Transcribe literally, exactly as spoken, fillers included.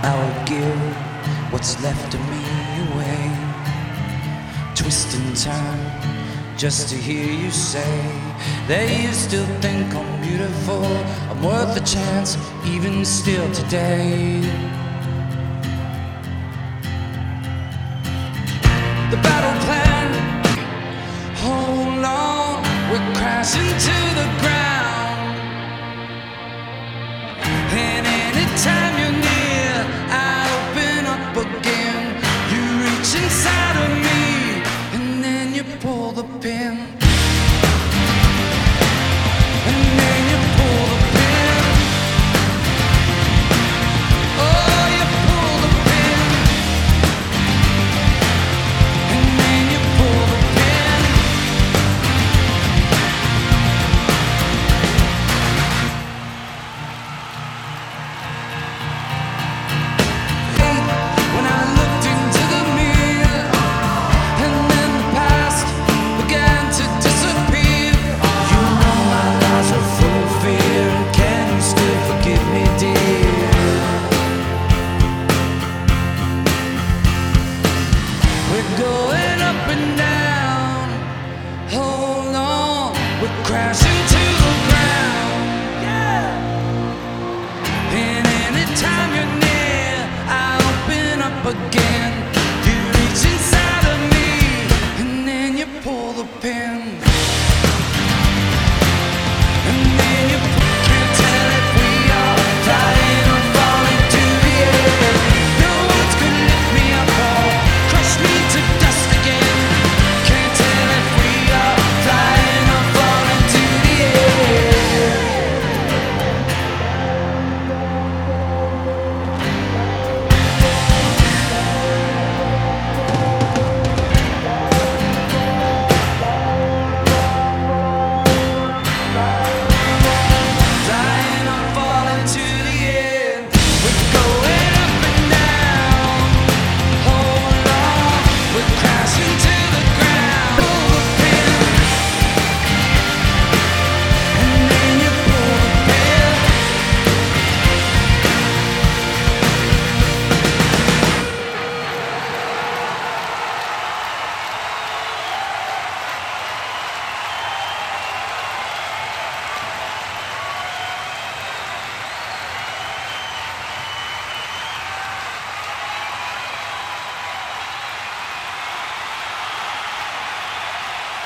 I would give what's left of me away. Twist and turn just to hear you say that you still think I'm beautiful, I'm worth a chance, even still today. The battle plan, hold on, we're crashing to the ground. And anytime you're near, I open up again. You reach inside of me, and then you pull the pin. And then you pull the pin. Oh, you pull the pin. And then you pull the pin. When I looked into the mirror, and then the past began to disappear. You know my lies are full of fear. Can you still forgive me, dear? We're going up and down. Hold on, we're crashing to the ground. Yeah. And anytime you're near, I open up again.